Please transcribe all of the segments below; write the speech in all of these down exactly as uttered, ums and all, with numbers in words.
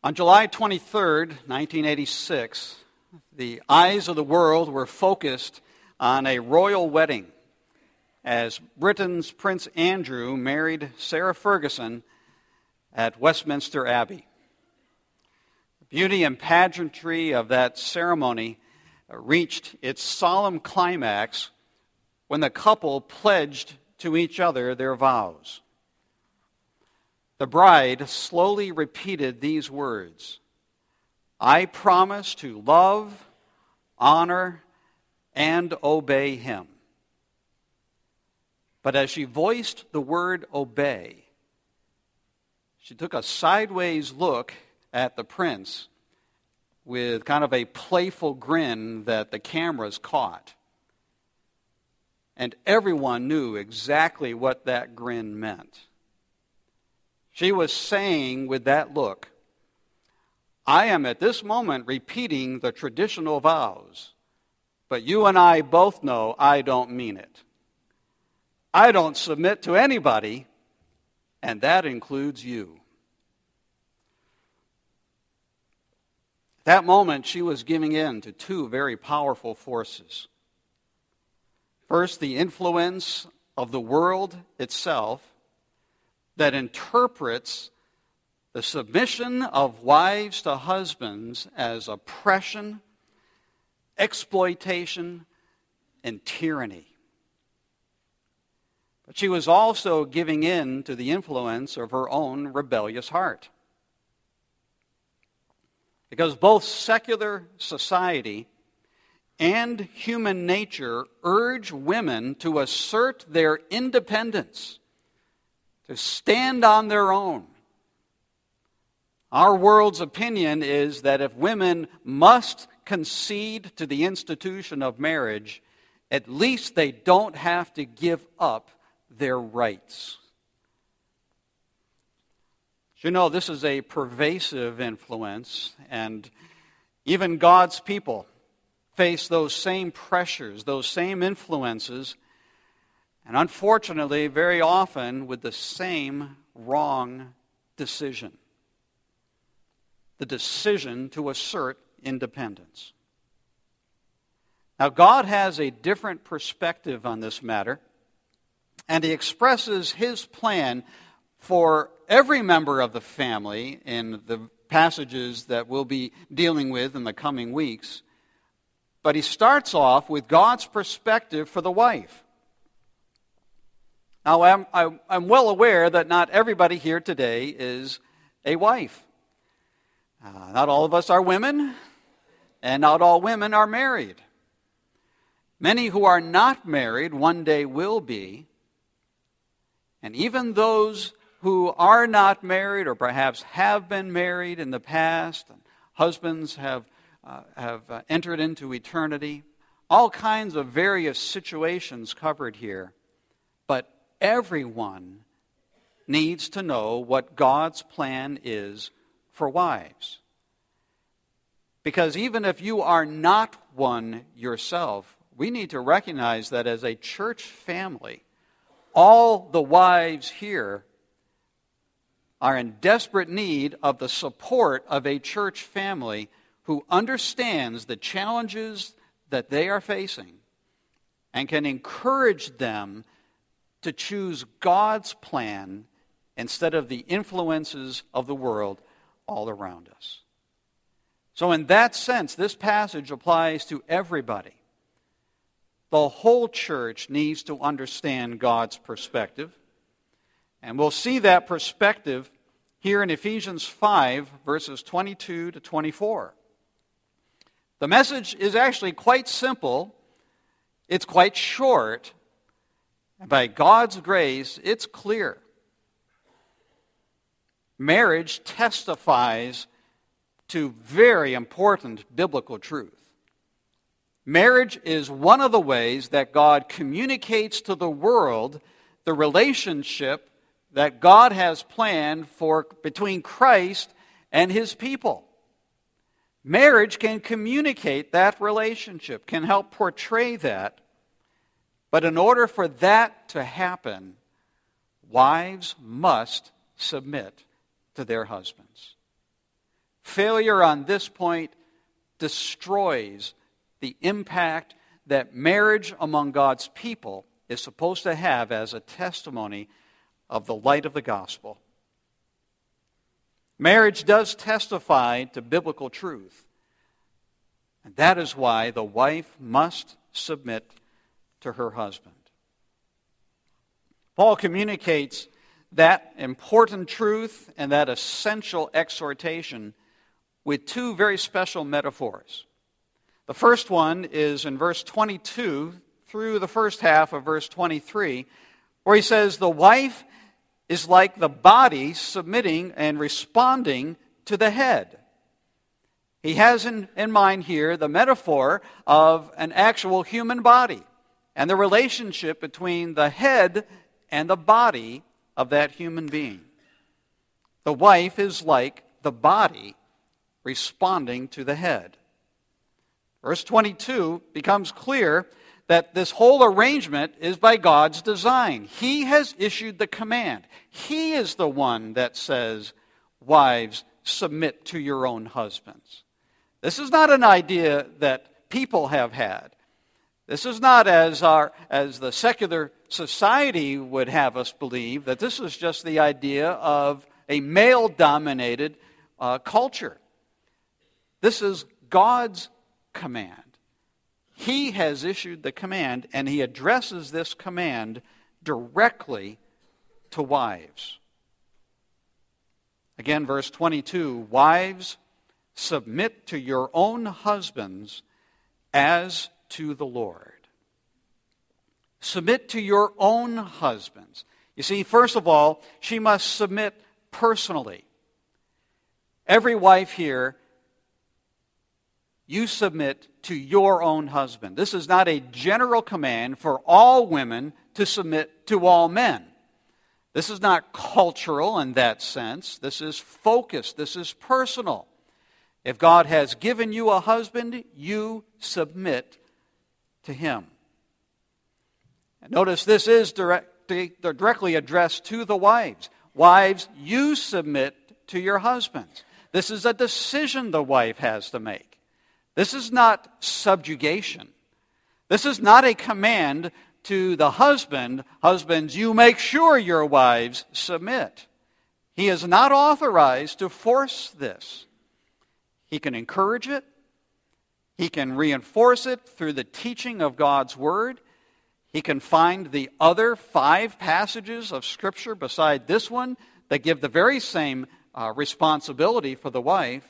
On July twenty-third, nineteen eighty-six, the eyes of the world were focused on a royal wedding as Britain's Prince Andrew married Sarah Ferguson at Westminster Abbey. The beauty and pageantry of that ceremony reached its solemn climax when the couple pledged to each other their vows. The bride slowly repeated these words, "I promise to love, honor, and obey him." But as she voiced the word obey, she took a sideways look at the prince with kind of a playful grin that the cameras caught. And everyone knew exactly what that grin meant. She was saying with that look, I am at this moment repeating the traditional vows, but you and I both know I don't mean it. I don't submit to anybody, and that includes you. At that moment, she was giving in to two very powerful forces. First, the influence of the world itself that interprets the submission of wives to husbands as oppression, exploitation, and tyranny. But she was also giving in to the influence of her own rebellious heart. Because both secular society and human nature urge women to assert their independence, to stand on their own. Our world's opinion is that if women must concede to the institution of marriage, at least they don't have to give up their rights. You know, this is a pervasive influence, and even God's people face those same pressures, those same influences, and unfortunately, very often with the same wrong decision. The decision to assert independence. Now, God has a different perspective on this matter, and He expresses His plan for every member of the family in the passages that we'll be dealing with in the coming weeks. But He starts off with God's perspective for the wife. Now, I'm, I'm well aware that not everybody here today is a wife. Uh, not all of us are women, and not all women are married. Many who are not married one day will be. And even those who are not married or perhaps have been married in the past, and husbands have, uh, have uh, entered into eternity, all kinds of various situations covered here. But everyone needs to know what God's plan is for wives. Because even if you are not one yourself, we need to recognize that as a church family, all the wives here are in desperate need of the support of a church family who understands the challenges that they are facing and can encourage them to choose God's plan instead of the influences of the world all around us. So in that sense, this passage applies to everybody. The whole church needs to understand God's perspective. And we'll see that perspective here in Ephesians five, verses twenty-two to twenty-four. The message is actually quite simple. It's quite short. And by God's grace, it's clear. Marriage testifies to very important biblical truth. Marriage is one of the ways that God communicates to the world the relationship that God has planned for between Christ and His people. Marriage can communicate that relationship, can help portray that. But in order for that to happen, wives must submit to their husbands. Failure on this point destroys the impact that marriage among God's people is supposed to have as a testimony of the light of the gospel. Marriage does testify to biblical truth. And that is why the wife must submit to her husband. Paul communicates that important truth and that essential exhortation with two very special metaphors. The first one is in verse twenty-two through the first half of verse twenty-three, where he says, the wife is like the body submitting and responding to the head. He has in, in mind here the metaphor of an actual human body and the relationship between the head and the body of that human being. The wife is like the body responding to the head. Verse twenty-two becomes clear that this whole arrangement is by God's design. He has issued the command. He is the one that says, wives, submit to your own husbands. This is not an idea that people have had. This is not as our as the secular society would have us believe, that this is just the idea of a male-dominated uh, culture. This is God's command. He has issued the command, and he addresses this command directly to wives. Again, verse twenty-two, wives, submit to your own husbands as to the Lord. Submit to your own husbands. You see, first of all, she must submit personally. Every wife here, you submit to your own husband. This is not a general command for all women to submit to all men. This is not cultural in that sense. This is focused. This is personal. If God has given you a husband, you submit to him. And notice this is direct, directly addressed to the wives. Wives, you submit to your husbands. This is a decision the wife has to make. This is not subjugation. This is not a command to the husband, husbands, you make sure your wives submit. He is not authorized to force this. He can encourage it. He can reinforce it through the teaching of God's Word. He can find the other five passages of Scripture beside this one that give the very same uh, responsibility for the wife.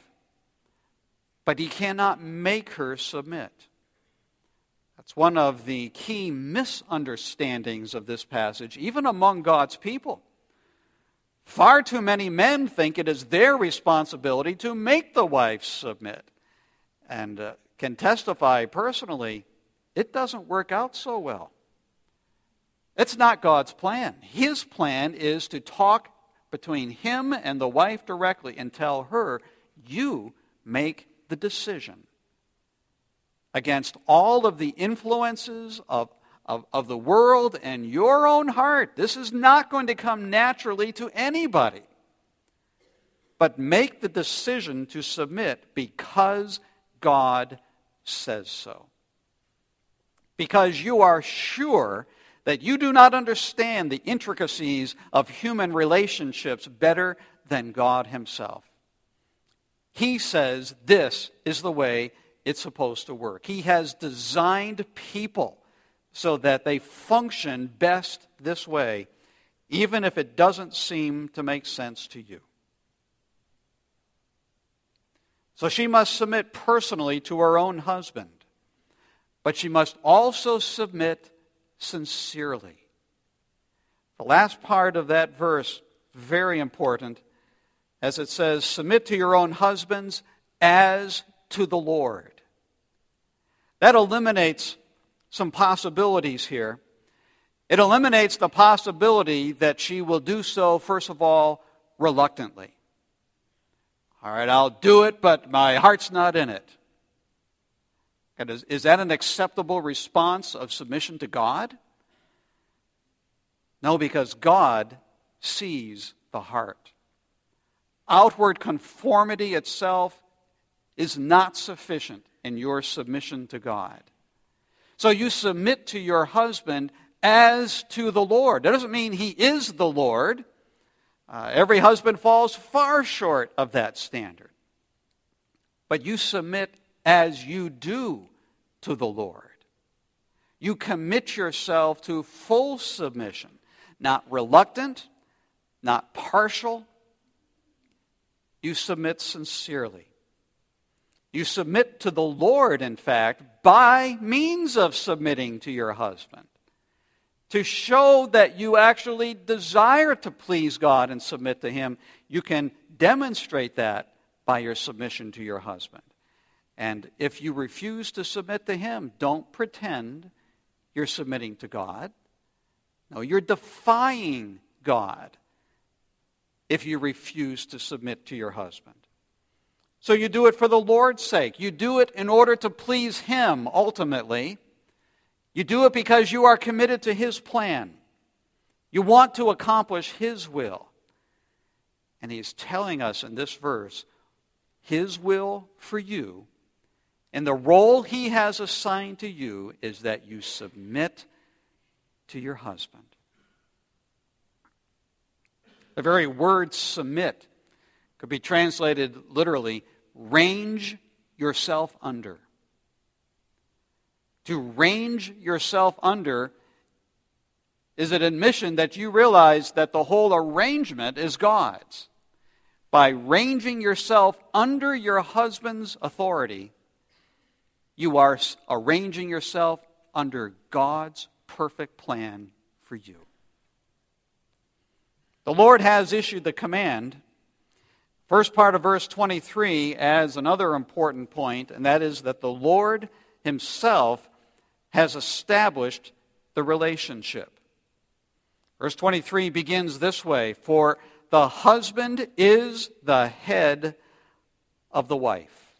But he cannot make her submit. That's one of the key misunderstandings of this passage, even among God's people. Far too many men think it is their responsibility to make the wife submit. And uh, can testify personally, it doesn't work out so well. It's not God's plan. His plan is to talk between him and the wife directly and tell her, you make the decision against all of the influences of, of, of the world and your own heart. This is not going to come naturally to anybody. But make the decision to submit because God says so. Because you are sure that you do not understand the intricacies of human relationships better than God himself. He says this is the way it's supposed to work. He has designed people so that they function best this way, even if it doesn't seem to make sense to you. So she must submit personally to her own husband, but she must also submit sincerely. The last part of that verse, very important, as it says, submit to your own husbands as to the Lord. That eliminates some possibilities here. It eliminates the possibility that she will do so, first of all, reluctantly. All right, I'll do it, but my heart's not in it. And is, is that an acceptable response of submission to God? No, because God sees the heart. outward conformity itself is not sufficient in your submission to God. So you submit to your husband as to the Lord. That doesn't mean he is the Lord. Uh, every husband falls far short of that standard. But you submit as you do to the Lord. You commit yourself to full submission, not reluctant, not partial. You submit sincerely. You submit to the Lord, in fact, by means of submitting to your husband, to show that you actually desire to please God and submit to Him. You can demonstrate that by your submission to your husband. And if you refuse to submit to Him, don't pretend you're submitting to God. No, you're defying God if you refuse to submit to your husband. So you do it for the Lord's sake. You do it in order to please Him ultimately. You do it because you are committed to His plan. You want to accomplish His will. And He's telling us in this verse, His will for you, and the role He has assigned to you, is that you submit to your husband. The very word submit could be translated literally, range yourself under. To range yourself under is an admission that you realize that the whole arrangement is God's. By ranging yourself under your husband's authority, you are arranging yourself under God's perfect plan for you. The Lord has issued the command. First part of verse twenty-three adds another important point, and that is that the Lord Himself has established the relationship. Verse twenty-three begins this way, "For the husband is the head of the wife."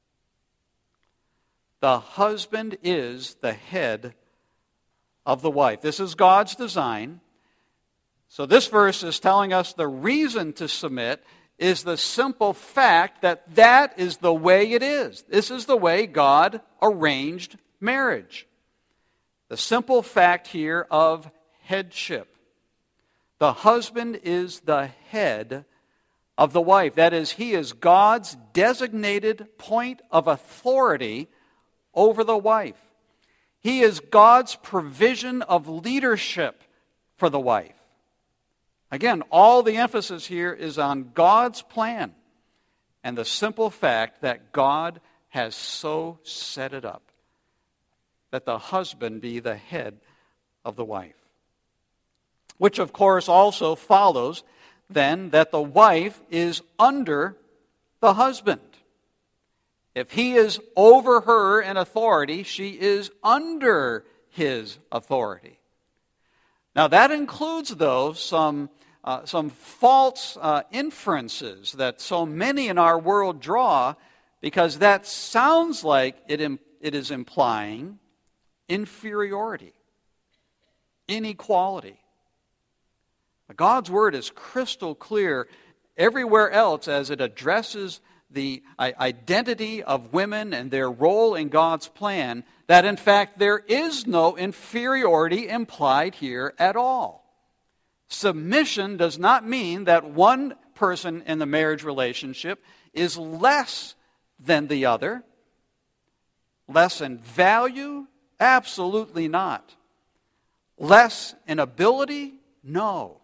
The husband is the head of the wife. This is God's design. So this verse is telling us the reason to submit is the simple fact that that is the way it is. This is the way God arranged marriage. The simple fact here of headship. The husband is the head of the wife. That is, he is God's designated point of authority over the wife. He is God's provision of leadership for the wife. Again, all the emphasis here is on God's plan and the simple fact that God has so set it up that the husband be the head of the wife. Which, of course, also follows then that the wife is under the husband. If he is over her in authority, she is under his authority. Now that includes, though, some uh, some false uh, inferences that so many in our world draw, because that sounds like it, im- it is implying inferiority, inequality. God's word is crystal clear everywhere else as it addresses the identity of women and their role in God's plan, that in fact there is no inferiority implied here at all. Submission does not mean that one person in the marriage relationship is less than the other. Less in value? Absolutely not. Less in ability? No.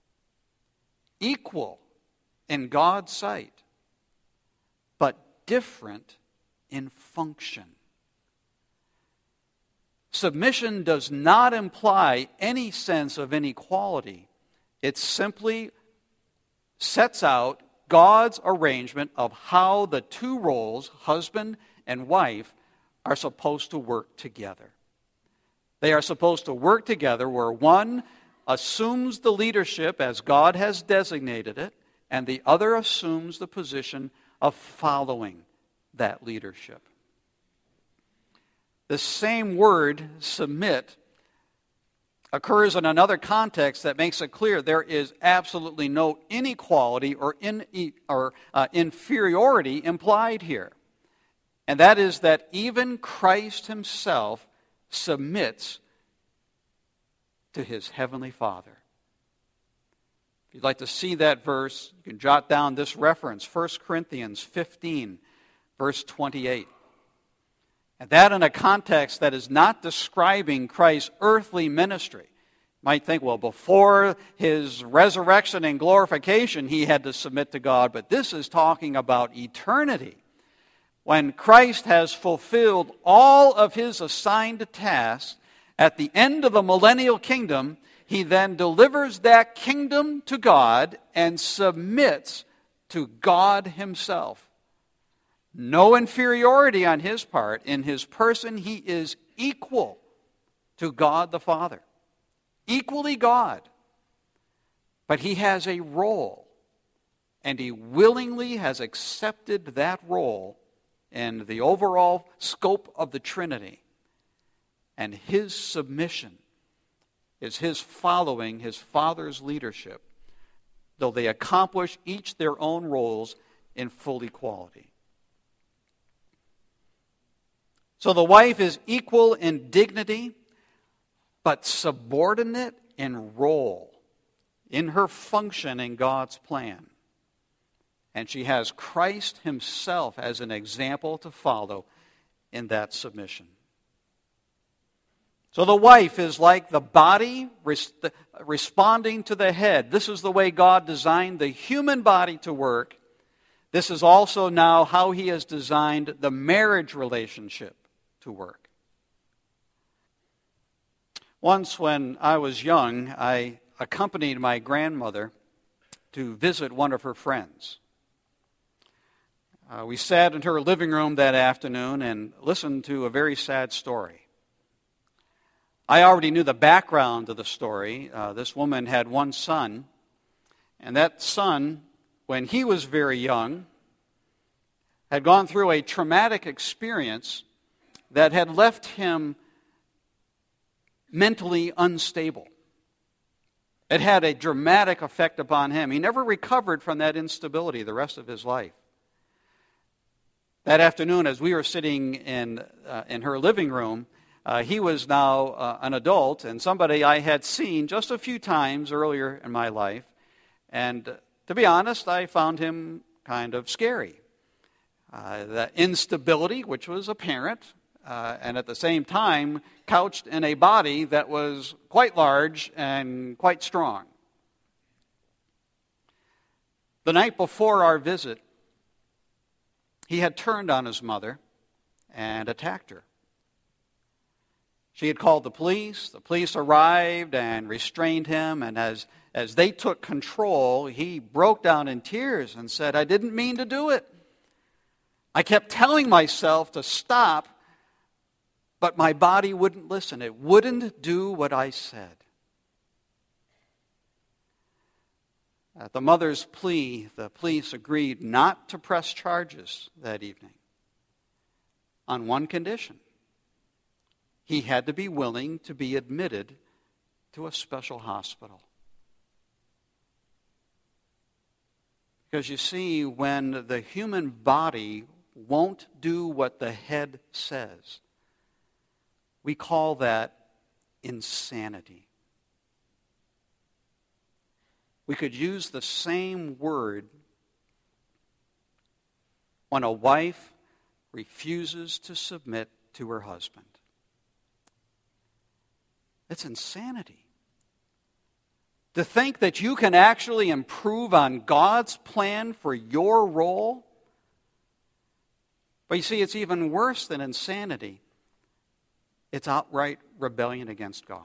Equal in God's sight, but different in function. Submission does not imply any sense of inequality. It simply sets out God's arrangement of how the two roles, husband and wife, are supposed to work together. They are supposed to work together where one assumes the leadership as God has designated it, and the other assumes the position of following that leadership. The same word, submit, occurs in another context that makes it clear there is absolutely no inequality or, in, or uh, inferiority implied here. And that is that even Christ himself submits to his heavenly Father. If you'd like to see that verse, you can jot down this reference, First Corinthians fifteen, verse twenty-eight. And that in a context that is not describing Christ's earthly ministry. You might think, well, before his resurrection and glorification, he had to submit to God. But this is talking about eternity. When Christ has fulfilled all of his assigned tasks, at the end of the millennial kingdom, he then delivers that kingdom to God and submits to God himself. No inferiority on his part. In his person, he is equal to God the Father. Equally God. But he has a role, and he willingly has accepted that role in the overall scope of the Trinity. And his submission is his following his Father's leadership, though they accomplish each their own roles in full equality. So the wife is equal in dignity, but subordinate in role, in her function in God's plan. And she has Christ himself as an example to follow in that submission. So the wife is like the body res- responding to the head. This is the way God designed the human body to work. This is also now how he has designed the marriage relationship to work. Once when I was young, I accompanied my grandmother to visit one of her friends. Uh, we sat in her living room that afternoon and listened to a very sad story. I already knew the background of the story. Uh, this woman had one son, and that son, when he was very young, had gone through a traumatic experience that had left him mentally unstable. It had a dramatic effect upon him. He never recovered from that instability the rest of his life. That afternoon, as we were sitting in uh, in her living room, uh, he was now uh, an adult and somebody I had seen just a few times earlier in my life. And uh, to be honest, I found him kind of scary. Uh, the instability, which was apparent, uh, and at the same time couched in a body that was quite large and quite strong. The night before our visit, he had turned on his mother and attacked her. She had called the police. The police arrived and restrained him, and as, as they took control, he broke down in tears and said, "I didn't mean to do it. I kept telling myself to stop, but my body wouldn't listen. It wouldn't do what I said." At the mother's plea, the police agreed not to press charges that evening on one condition. He had to be willing to be admitted to a special hospital. Because you see, when the human body won't do what the head says, we call that insanity. We could use the same word when a wife refuses to submit to her husband. It's insanity. To think that you can actually improve on God's plan for your role. But you see, it's even worse than insanity. It's outright rebellion against God.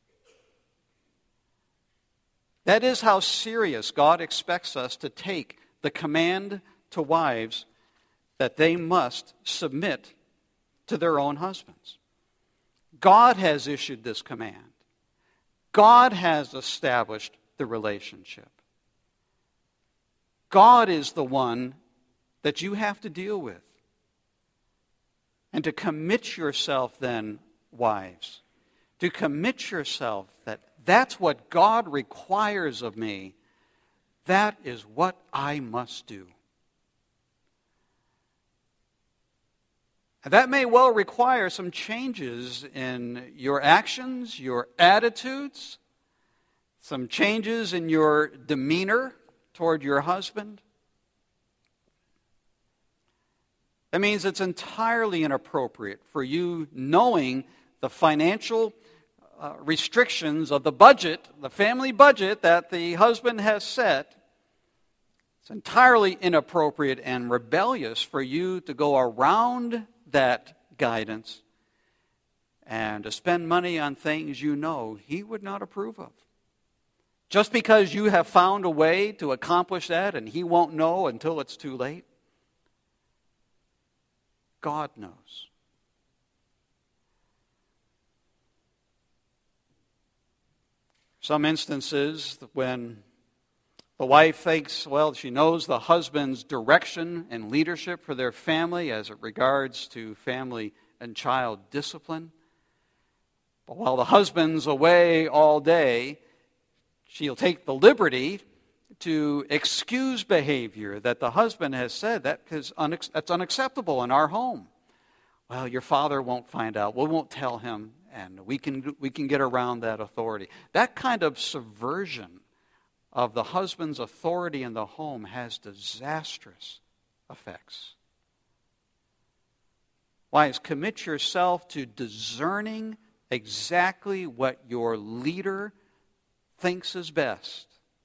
That is how serious God expects us to take the command to wives that they must submit to their own husbands. God has issued this command. God has established the relationship. God is the one that you have to deal with. And to commit yourself then, wives, to commit yourself that that's what God requires of me, that is what I must do. And that may well require some changes in your actions, your attitudes, some changes in your demeanor toward your husband. That means it's entirely inappropriate for you, knowing the financial uh, restrictions of the budget, the family budget that the husband has set. It's entirely inappropriate and rebellious for you to go around that guidance and to spend money on things you know he would not approve of. Just because you have found a way to accomplish that and he won't know until it's too late. God knows. Some instances when the wife thinks, well, she knows the husband's direction and leadership for their family as it regards to family and child discipline. But while the husband's away all day, she'll take the liberty to excuse behavior that the husband has said that is unex- that's unacceptable in our home. Well, your father won't find out. We won't tell him, and we can we can get around that authority. That kind of subversion of the husband's authority in the home has disastrous effects. Wives, commit yourself to discerning exactly what your leader thinks is best.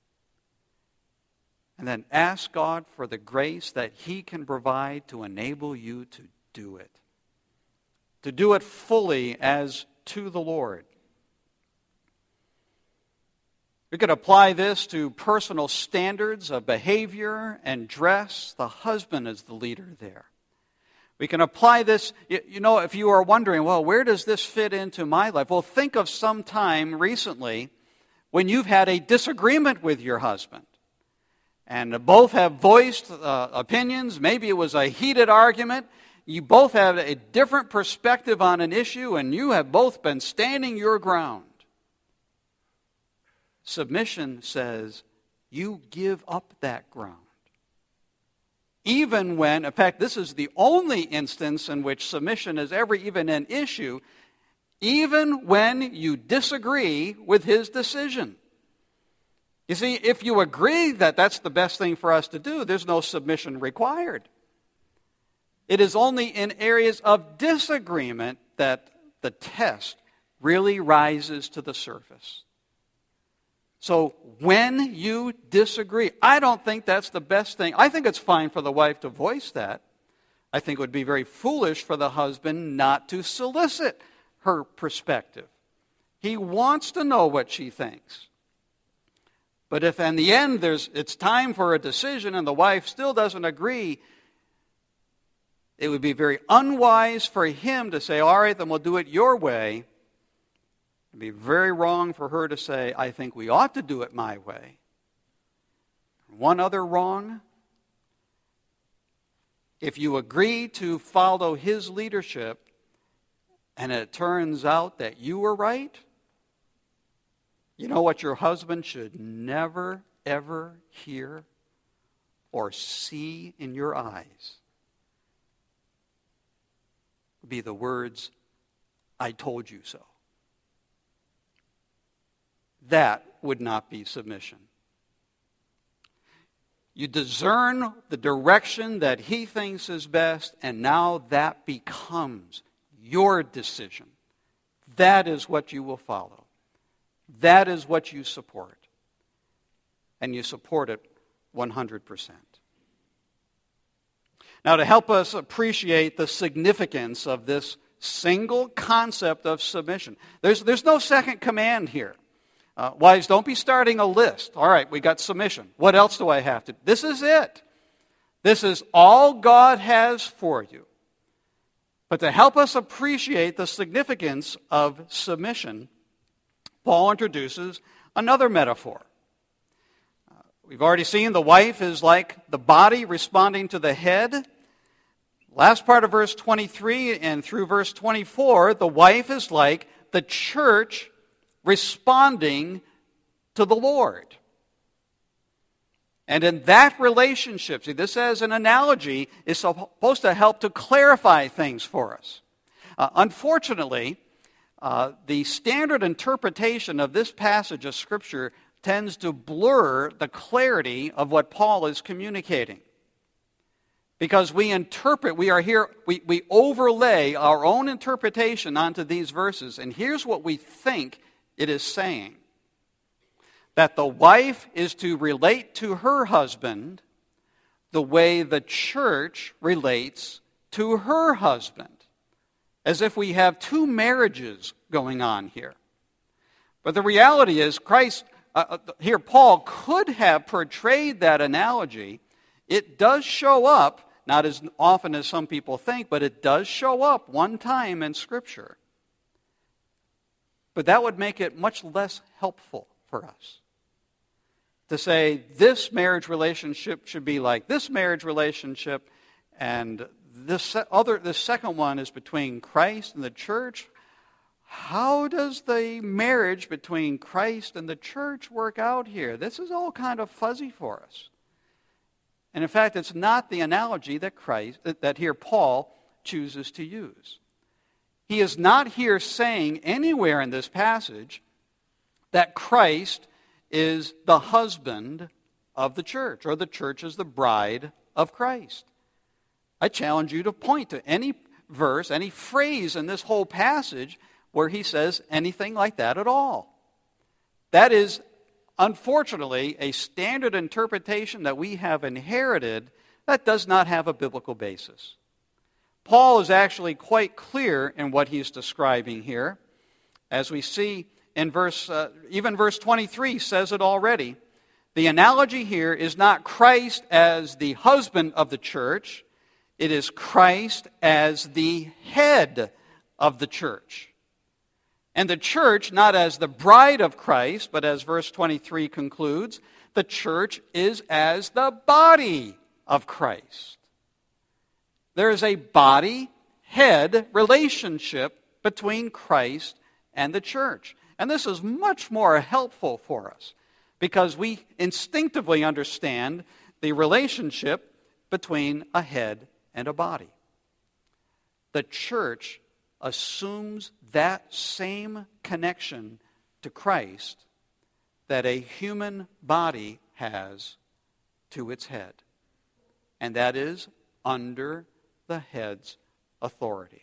And then ask God for the grace that He can provide to enable you to do it. To do it fully as to the Lord. We could apply this to personal standards of behavior and dress. The husband is the leader there. We can apply this, you know, if you are wondering, well, where does this fit into my life? Well, think of some time recently when you've had a disagreement with your husband. And both have voiced uh, opinions. Maybe it was a heated argument. You both have a different perspective on an issue, and you have both been standing your ground. Submission says you give up that ground. Even when, in fact, this is the only instance in which submission is ever even an issue, even when you disagree with his decision. You see, if you agree that that's the best thing for us to do, there's no submission required. It is only in areas of disagreement that the test really rises to the surface. So when you disagree, I don't think that's the best thing. I think it's fine for the wife to voice that. I think it would be very foolish for the husband not to solicit her perspective. He wants to know what she thinks. But if in the end there's it's time for a decision and the wife still doesn't agree, it would be very unwise for him to say, all right, then we'll do it your way. It would be very wrong for her to say, I think we ought to do it my way. One other wrong, if you agree to follow his leadership and it turns out that you were right, you know what your husband should never, ever hear or see in your eyes? Be the words, I told you so. That would not be submission. You discern the direction that he thinks is best, and now that becomes your decision. That is what you will follow. That is what you support. And you support it one hundred percent. Now, to help us appreciate the significance of this single concept of submission, there's, there's no second command here. Uh, wives, don't be starting a list. All right, we got submission. What else do I have to do? This is it. This is all God has for you. But to help us appreciate the significance of submission, Paul introduces another metaphor. Uh, we've already seen the wife is like the body responding to the head. Last part of verse twenty-three and through verse twenty-four, the wife is like the church responding to the Lord. And in that relationship, see, this as an analogy is supposed to help to clarify things for us. Uh, unfortunately, uh, the standard interpretation of this passage of Scripture tends to blur the clarity of what Paul is communicating. Because we interpret, we are here, we, we overlay our own interpretation onto these verses, and here's what we think it is saying. That the wife is to relate to her husband the way the church relates to her husband. As if we have two marriages going on here. But the reality is, Christ, uh, here Paul could have portrayed that analogy. It does show up, not as often as some people think, but it does show up one time in Scripture. But that would make it much less helpful for us. To say this marriage relationship should be like this marriage relationship, and this other, the second one is between Christ and the church. How does the marriage between Christ and the church work out here? This is all kind of fuzzy for us. And in fact, it's not the analogy that Christ, that here Paul chooses to use. He is not here saying anywhere in this passage that Christ is the husband of the church, or the church is the bride of Christ. I challenge you to point to any verse, any phrase in this whole passage where he says anything like that at all. That is, unfortunately, a standard interpretation that we have inherited that does not have a biblical basis. Paul is actually quite clear in what he's describing here. As we see in verse, uh, even verse twenty-three says it already. The analogy here is not Christ as the husband of the church. It is Christ as the head of the church. And the church, not as the bride of Christ, but as verse twenty-three concludes, the church is as the body of Christ. There is a body-head relationship between Christ and the church. And this is much more helpful for us because we instinctively understand the relationship between a head and a body. The church assumes that same connection to Christ that a human body has to its head. And that is under the head's authority.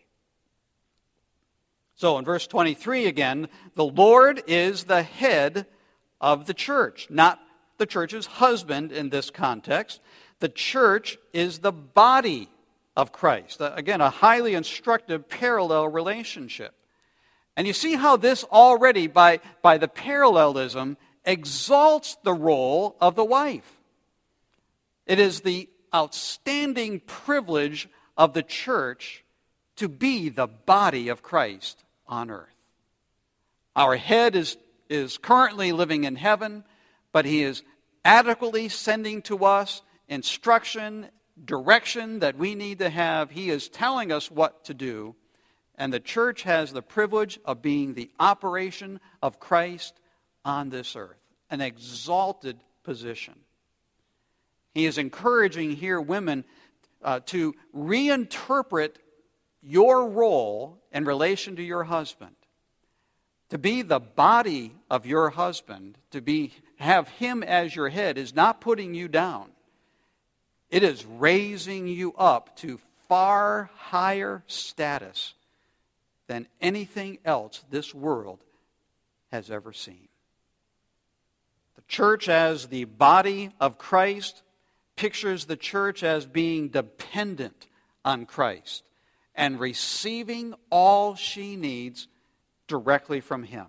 So in verse twenty-three again, the Lord is the head of the church, not the church's husband in this context. The church is the body of Christ. Again, a highly instructive parallel relationship. And you see how this already, by, by the parallelism, exalts the role of the wife. It is the outstanding privilege of the church to be the body of Christ on earth. Our head is, is currently living in heaven, but he is adequately sending to us instruction, direction that we need to have. He is telling us what to do, and the church has the privilege of being the operation of Christ on this earth, an exalted position. He is encouraging here women uh, to reinterpret your role in relation to your husband. To be the body of your husband, to be have him as your head, is not putting you down. It is raising you up to far higher status than anything else this world has ever seen. The church as the body of Christ pictures the church as being dependent on Christ and receiving all she needs directly from him.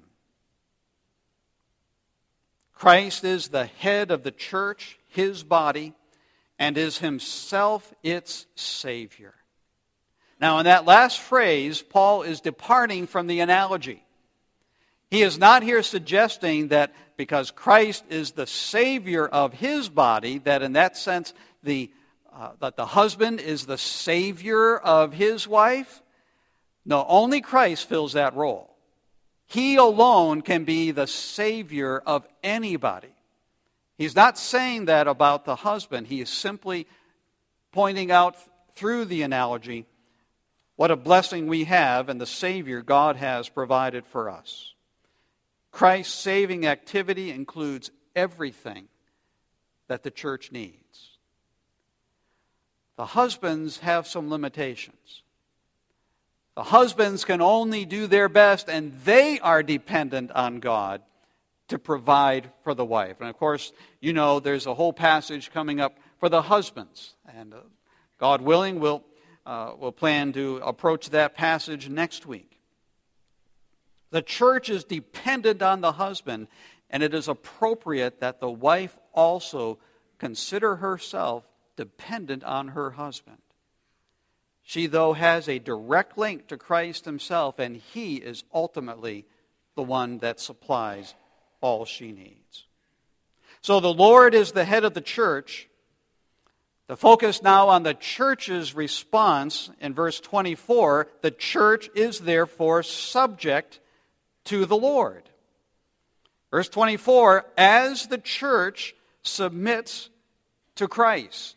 Christ is the head of the church, his body, and is himself its Savior. Now, in that last phrase, Paul is departing from the analogy. He is not here suggesting that because Christ is the Savior of his body, that in that sense the uh, that the husband is the Savior of his wife. No, only Christ fills that role. He alone can be the Savior of anybody. He's not saying that about the husband. He is simply pointing out through the analogy what a blessing we have and the Savior God has provided for us. Christ's saving activity includes everything that the church needs. The husbands have some limitations. The husbands can only do their best, and they are dependent on God to provide for the wife. And of course, you know, there's a whole passage coming up for the husbands. And uh, God willing, we'll, uh, we'll plan to approach that passage next week. The church is dependent on the husband, and it is appropriate that the wife also consider herself dependent on her husband. She, though, has a direct link to Christ himself, and he is ultimately the one that supplies all she needs. So the Lord is the head of the church. The focus now on the church's response in verse twenty-four, the church is therefore subject to the Lord. Verse twenty-four, as the church submits to Christ.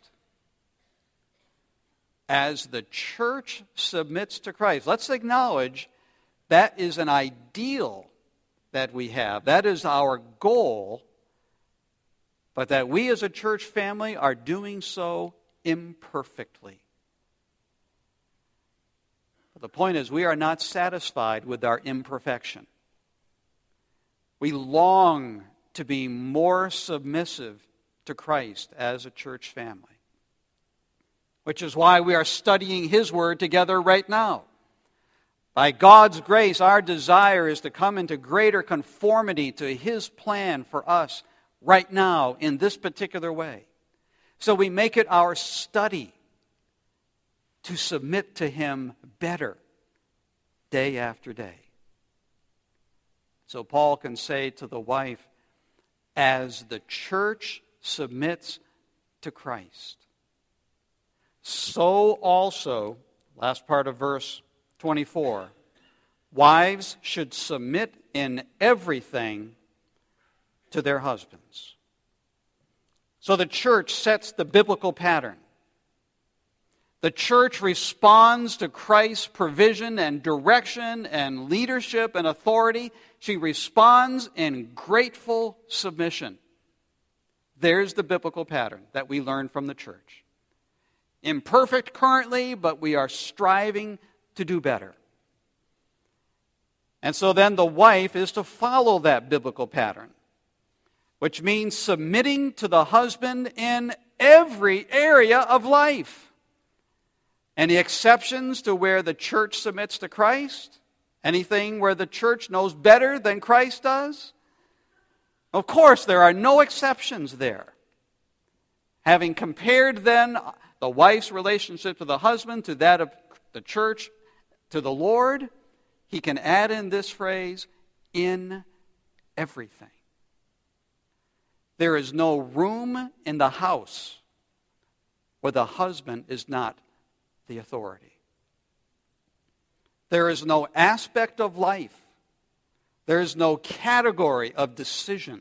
As the church submits to Christ. Let's acknowledge that is an ideal that we have. That is our goal, but that we as a church family are doing so imperfectly. But the point is, we are not satisfied with our imperfection. We long to be more submissive to Christ as a church family, which is why we are studying His Word together right now. By God's grace, our desire is to come into greater conformity to His plan for us right now in this particular way. So we make it our study to submit to Him better day after day. So Paul can say to the wife, as the church submits to Christ, so also, last part of verse twenty-four, wives should submit in everything to their husbands. So the church sets the biblical pattern. The church responds to Christ's provision and direction and leadership and authority. She responds in grateful submission. There's the biblical pattern that we learn from the church. Imperfect currently, but we are striving to do better. And so then the wife is to follow that biblical pattern, which means submitting to the husband in every area of life. Any exceptions to where the church submits to Christ? Anything where the church knows better than Christ does? Of course, there are no exceptions there. Having compared then the wife's relationship to the husband to that of the church to the Lord, he can add in this phrase, in everything. There is no room in the house where the husband is not the authority. There is no aspect of life, there is no category of decision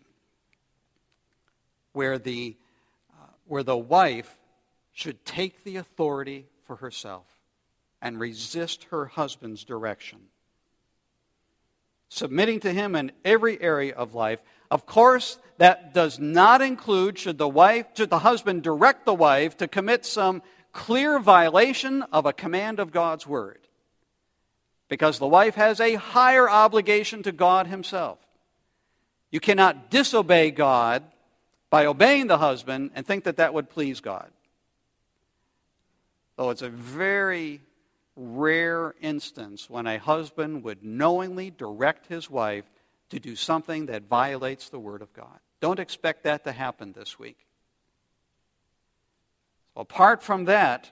where the, uh, where the wife should take the authority for herself and resist her husband's direction. Submitting to him in every area of life. Of course, that does not include should the wife, should the husband direct the wife to commit some clear violation of a command of God's word. Because the wife has a higher obligation to God himself. You cannot disobey God by obeying the husband and think that that would please God. Though it's a very rare instance when a husband would knowingly direct his wife to do something that violates the word of God. Don't expect that to happen this week. So apart from that,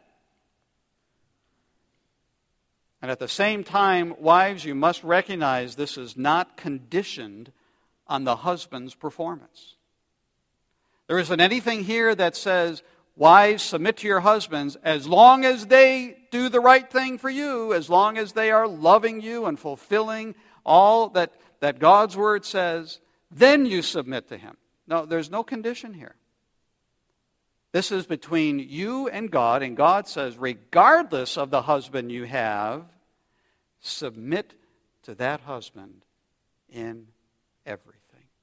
and at the same time, wives, you must recognize this is not conditioned on the husband's performance. There isn't anything here that says, wives, submit to your husbands as long as they do the right thing for you, as long as they are loving you and fulfilling all that, that God's word says, then you submit to him. No, there's no condition here. This is between you and God, and God says, regardless of the husband you have, submit to that husband in everything.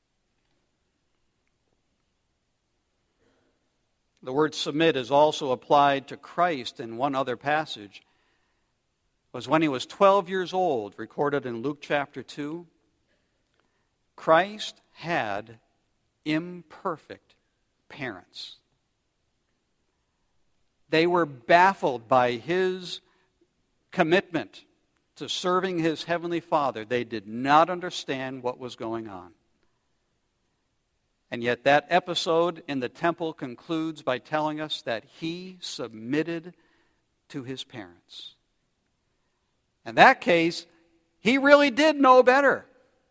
The word submit is also applied to Christ in one other passage. It was when he was twelve years old, recorded in Luke chapter two. Christ had imperfect parents. They were baffled by his commitment to serving his heavenly Father. They did not understand what was going on. And yet that episode in the temple concludes by telling us that he submitted to his parents. In that case, he really did know better,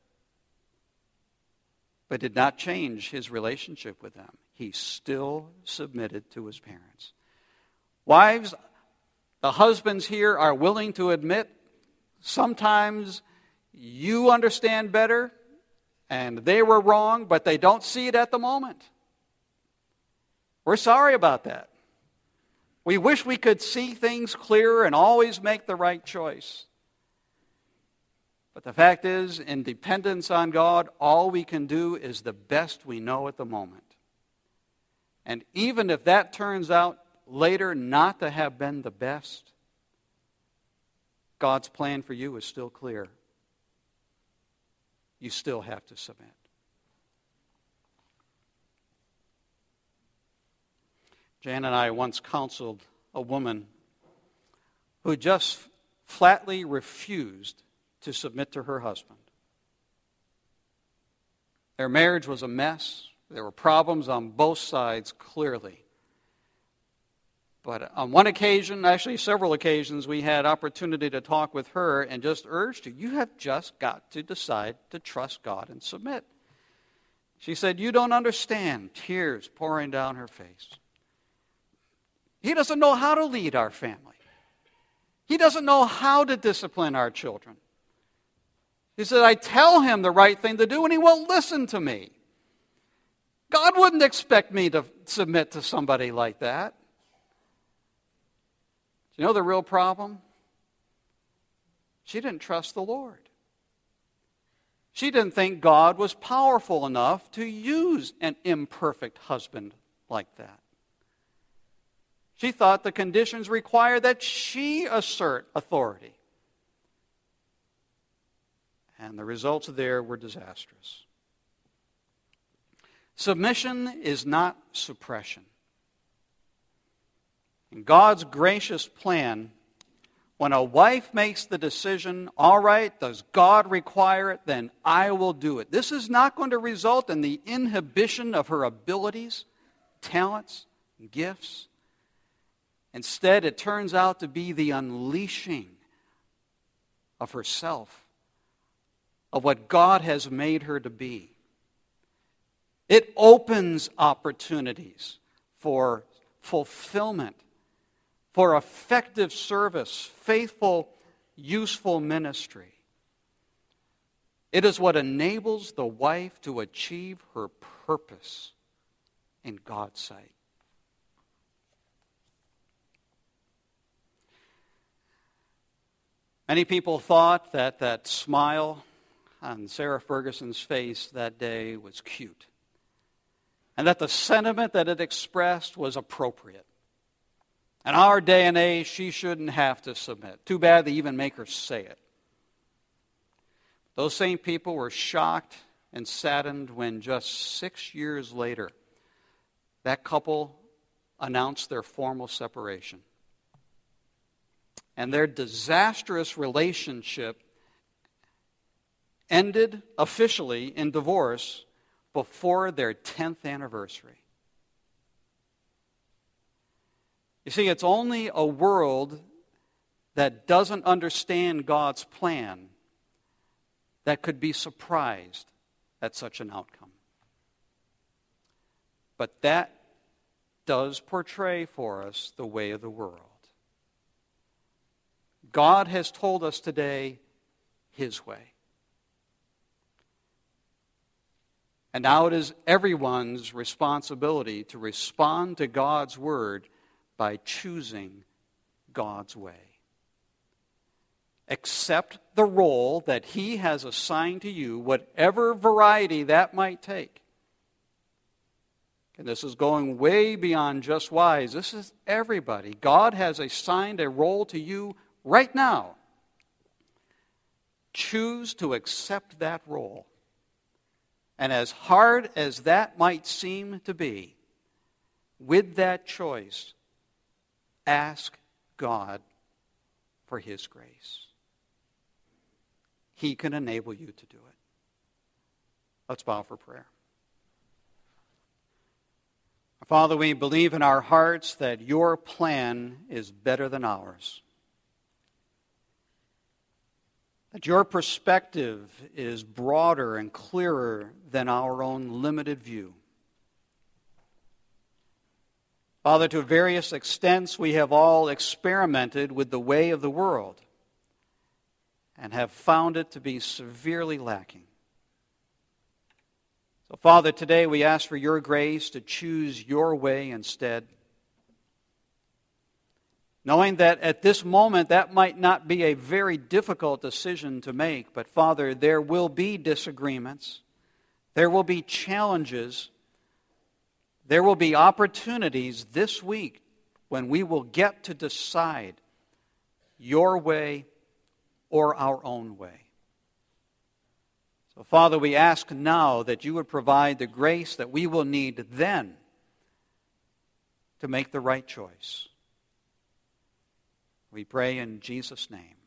but did not change his relationship with them. He still submitted to his parents. Wives, the husbands here are willing to admit sometimes you understand better and they were wrong, but they don't see it at the moment. We're sorry about that. We wish we could see things clearer and always make the right choice. But the fact is, in dependence on God, all we can do is the best we know at the moment. And even if that turns out later not to have been the best, God's plan for you is still clear. You still have to submit. Jan and I once counseled a woman who just flatly refused to submit to her husband. Their marriage was a mess. There were problems on both sides, clearly. But on one occasion, actually several occasions, we had opportunity to talk with her and just urged her, you have just got to decide to trust God and submit. She said, you don't understand, tears pouring down her face. He doesn't know how to lead our family. He doesn't know how to discipline our children. He said, I tell him the right thing to do and he won't listen to me. God wouldn't expect me to submit to somebody like that. You know the real problem? She didn't trust the Lord. She didn't think God was powerful enough to use an imperfect husband like that. She thought the conditions required that she assert authority. And the results there were disastrous. Submission is not suppression. In God's gracious plan, when a wife makes the decision, all right, does God require it, then I will do it. This is not going to result in the inhibition of her abilities, talents, and gifts. Instead, it turns out to be the unleashing of herself, of what God has made her to be. It opens opportunities for fulfillment, for effective service, faithful, useful ministry. It is what enables the wife to achieve her purpose in God's sight. Many people thought that that smile on Sarah Ferguson's face that day was cute, and that the sentiment that it expressed was appropriate. In our day and age, she shouldn't have to submit. Too bad they even make her say it. Those same people were shocked and saddened when just six years later, that couple announced their formal separation. And their disastrous relationship ended officially in divorce before their tenth anniversary. You see, it's only a world that doesn't understand God's plan that could be surprised at such an outcome. But that does portray for us the way of the world. God has told us today His way. And now it is everyone's responsibility to respond to God's word by choosing God's way. Accept the role that He has assigned to you, whatever variety that might take. And this is going way beyond just wives. This is everybody. God has assigned a role to you right now. Choose to accept that role. And as hard as that might seem to be, with that choice, ask God for His grace. He can enable you to do it. Let's bow for prayer. Father, we believe in our hearts that your plan is better than ours. That your perspective is broader and clearer than our own limited view. Father, to various extents we have all experimented with the way of the world and have found it to be severely lacking. So, Father, today we ask for your grace to choose your way instead. Knowing that at this moment that might not be a very difficult decision to make, but Father, there will be disagreements, there will be challenges, there will be opportunities this week when we will get to decide your way or our own way. So, Father, we ask now that you would provide the grace that we will need then to make the right choice. We pray in Jesus' name.